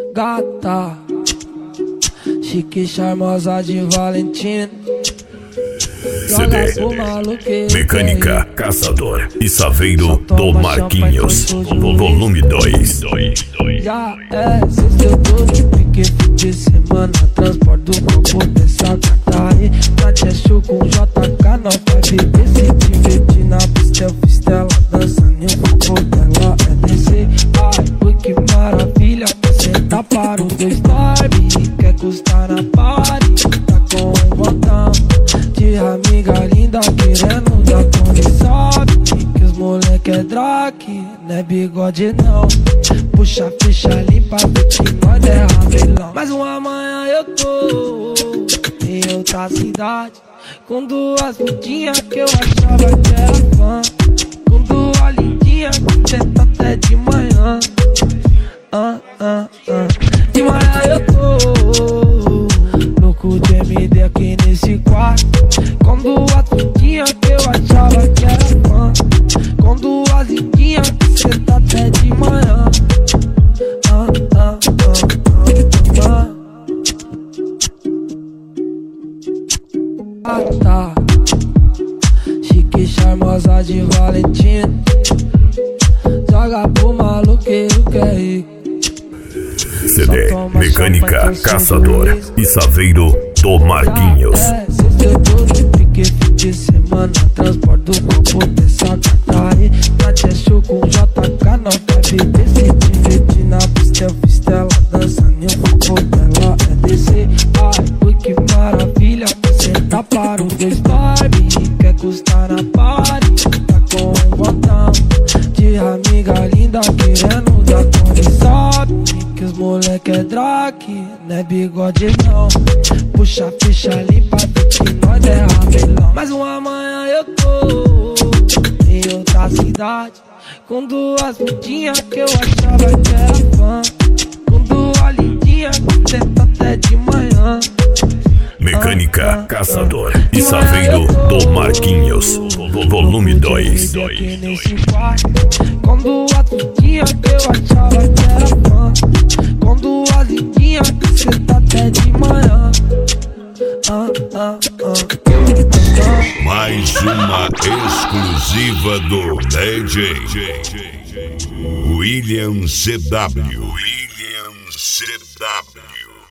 Gata, chique charmosa de Valentina. CD Mecânica, Caçador e Saveiro do Marquinhos, volume 2. Já é sexta-feira, porque fim de semana transporto o corpo dessa gata aí. Na Tchechu com JK, não vai beber, se divertir na pista. Eu fiz dela dançando e o corpo dela é descer. Ai, ui, que maravilha, você tá para os dois Barbie. Quer custar na party, tá com um botão de amiga linda querendo dar conta. Sabe que os moleque é drag, não é bigode não. Puxa, ficha limpa, que nós é ramelão. Mais uma manhã eu tô em outra cidade, com duas putinhas que eu achava que era fã, com duas lindinhas que senta até de manhã. De manhã eu tô louco de MD aqui nesse quarto, com duas putinhas que eu achava que era fã, com duas lindinhas que senta até de manhã. Tá chique charmosa de Valentina, joga pro maluqueiro que é rico. CD Mecânica, Caçador e Saveiro do Marquinhos. Porque fim de semana transporto o corpo dessa gata aí. Na Tchechu com JK, não vai beber, se divertir na pista. Eu fiz dela dançando e o corpo dela é descer. Ai, ui, que maravilha, você tá para os dois Barbie. Quer custar na party, tá com um botão de amiga linda querendo dar conta. Sabe que os moleque é drag, não é bigode não. Puxa, ficha limpa, que nós é ramelão. Mais uma manhã eu tô em outra cidade, com duas putinhas que eu achava que era fã, com duas lindinhas que senta até de manhã. Mecânica, Caçador e Saveiro do Marquinhos, volume 2. Com duas putinhas que eu achava que era fã, com duas lindinhas que senta até de manhã. Mais uma exclusiva do DJ William CW.